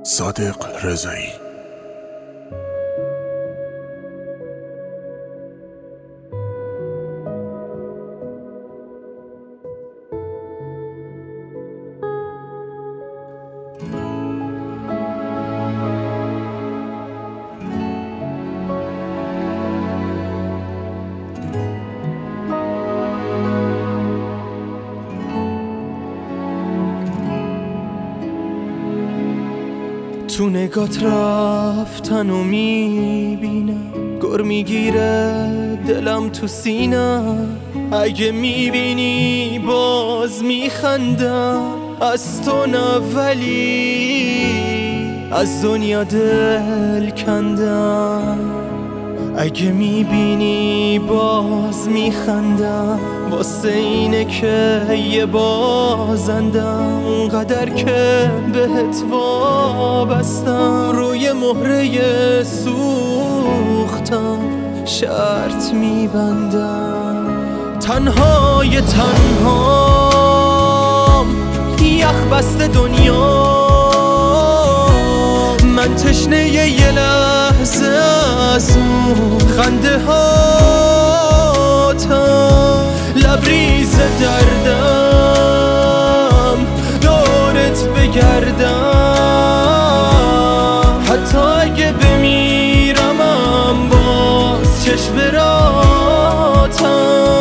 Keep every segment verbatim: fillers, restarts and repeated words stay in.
صادق رضایی. تو نگات رفتن و میبینم، گر میگیره دلم تو سینم. اگه میبینی باز میخندم، از تو نه ولی از دنیا دل کندم. اگه میبینی باز میخندم، واسه اینه که یه بازندم. اونقدر که بهت وابستم، روی مهره سوختم شرط میبندم. تنهای تنهام، یخ بسته دنیا، من تشنه یه لحظه از اون خنده هاتم. لبریز دردم دورت بگردم، حتی اگه بمیرمم باز چشم براتم.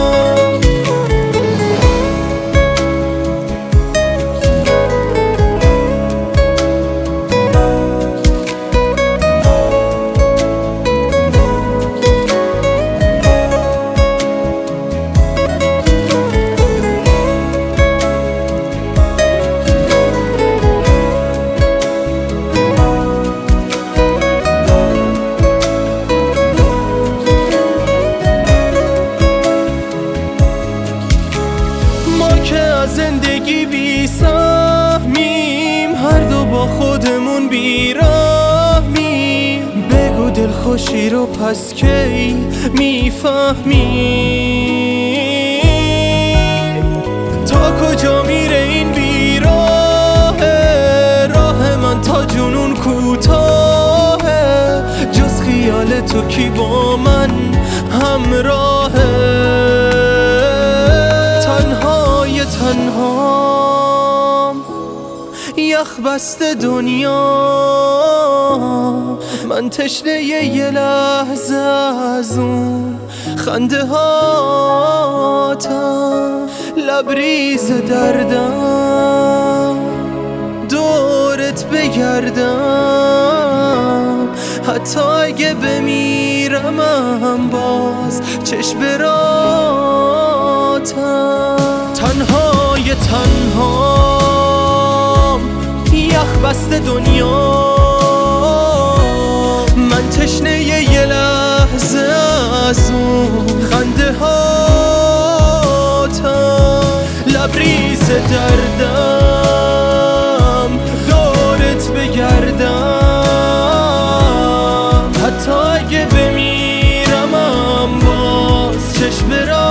زندگی بی سهمیم، هر دو با خودمون بیرحمیم. بگو دلخوشی رو پس کی میفهمیم؟ تا کجا میره این بیراهه، راه من تا جنون کوتاهه. جز خیال تو کی با من همراهه؟ تنهام، یخ بسته دنیا، من تشنه یه لحظه از اون خنده هاتم. لبریز دردم دورت بگردم، حتی اگه بمیرمم باز چشم براتم. تنهای تنهام، یخ بسته دنیا، من تشنه یه لحظه از اون خنده هاتم. لبریز دردم دورت بگردم، حتی اگه بمیرمم باز چشم